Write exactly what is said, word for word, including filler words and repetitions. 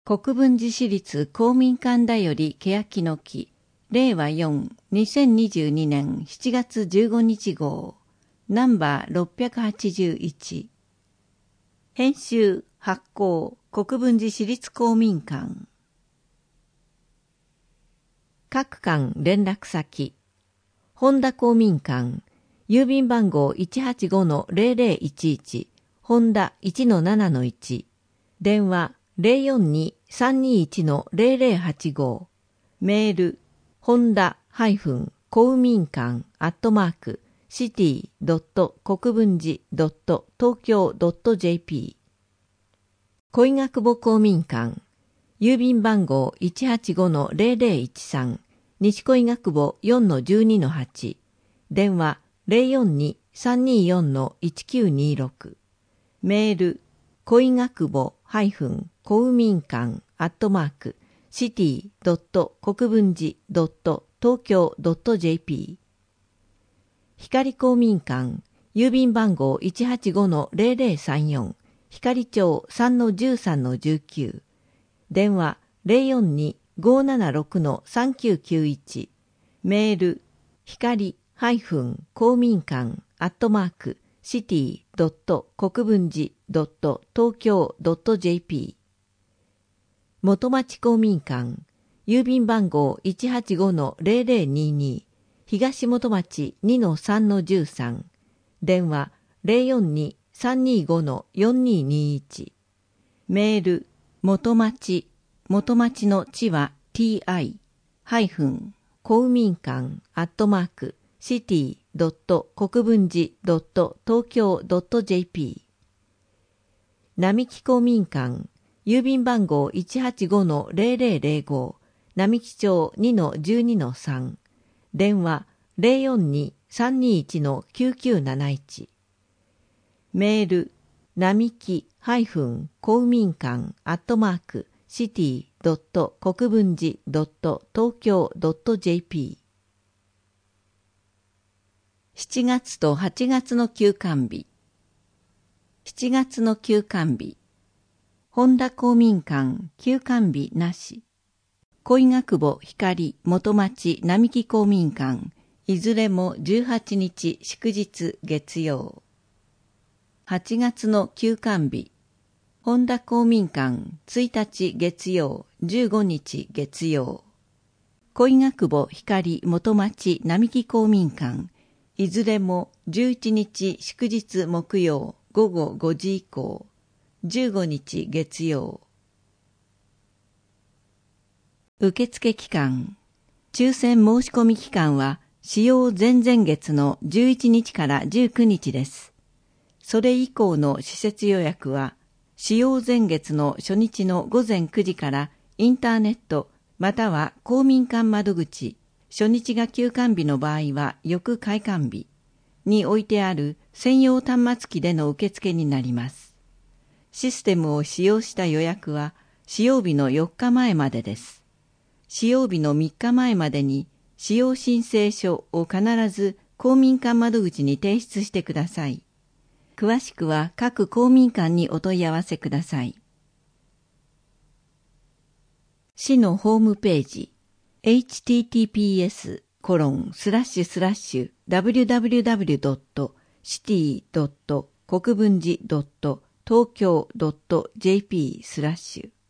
国分寺市立公民館だより欅の木、れいわよん、にせんにじゅうにねんしちがつじゅうごにち号、ナンバーろっぴゃくはちじゅういち。編集、発行、国分寺市立公民館。各館連絡先。本田公民館、郵便番号 いちはちごのぜろぜろいちいち、本田 いちのななのいち、電話 ぜろよんに さんにいちのぜろぜろはちご、メール、本田公民館アットマークシティドット国分寺ドット東京ドットジェーピー。恋学母公民館、郵便番号 いちはちごのぜろぜろいちさん、西恋学母 よんのじゅうにのはち、電話 ぜろよんに さんによんのいちきゅうにろく、メール、恋学母公民館アットマークシティドット国分寺ドット東京ドットジェーピー。光公民館、郵便番号 いちはちごのぜろぜろさんよん、光町 さんのじゅうさんのじゅうきゅう、電話 ぜろよんに ごーななろくのさんきゅうきゅういち、メール、光公民館アットマークシティドット国分寺ドット東京ドットジェーピー。元町公民館、郵便番号 いちはちごのぜろぜろにに、東元町 にのさんのじゅうさん、電話 ぜろよんに さんにごのよんににいち、メール、元町、元町の地は ティーアイ、公民館アットマークシティドット国分寺ドット東京ドットジェーピー。並木公民館、郵便番号 いちはちごのぜろぜろぜろご、並木町 にのじゅうにのさん、電話 ぜろよんに さんにいちのきゅうきゅうなないち、メール、並木公民館アットマークシティドット国分寺ドット東京ドットジェーピー。しちがつとはちがつの休館日。しちがつの休館日。本田公民館休館日なし。恋学母光元町並木公民館、いずれもじゅうはちにち祝日月曜。はちがつの休館日。本田公民館ついたち月曜、じゅうごにち月曜。恋学母光元町並木公民館、いずれもじゅういちにち祝日木曜ごごごじ以降、じゅうごにち月曜。受付期間、抽選申し込み期間は使用前々月のじゅういちにちからじゅうくにちです。それ以降の施設予約は使用前月の初日のごぜんくじからインターネットまたは公民館窓口、初日が休館日の場合は翌開館日に置いてある専用端末機での受付になります。システムを使用した予約は使用日のよっかまえまでです。使用日のみっかまえまでに使用申請書を必ず公民館窓口に提出してください。詳しくは各公民館にお問い合わせください。市のホームページ エイチティーティーピーエスコロンスラッシュスラッシュダブリューダブリューダブリュードットシティドット国分寺ドット東京ドットジェーピースラッシュ